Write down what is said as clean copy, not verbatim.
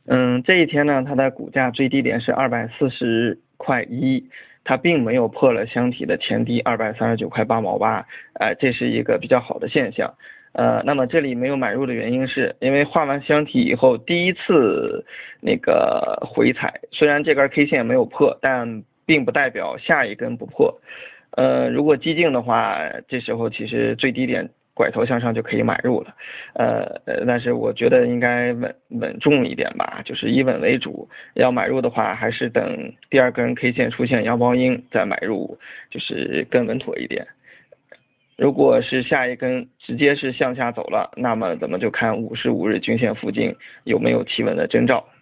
这一天呢，它的股价最低点是240.1块，它并没有破了箱体的前低239.8毛8，这是一个比较好的现象。那么这里没有买入的原因是因为画完箱体以后第一次那个回踩，虽然这根 K 线没有破，但并不代表下一根不破。如果激进的话，这时候其实最低点拐头向上就可以买入了。但是我觉得应该稳重一点吧，就是以稳为主。要买入的话，还是等第二根 K 线出现阳包阴再买入，就是更稳妥一点。如果是下一根直接是向下走了，那么咱们就看55日均线附近有没有企稳的征兆。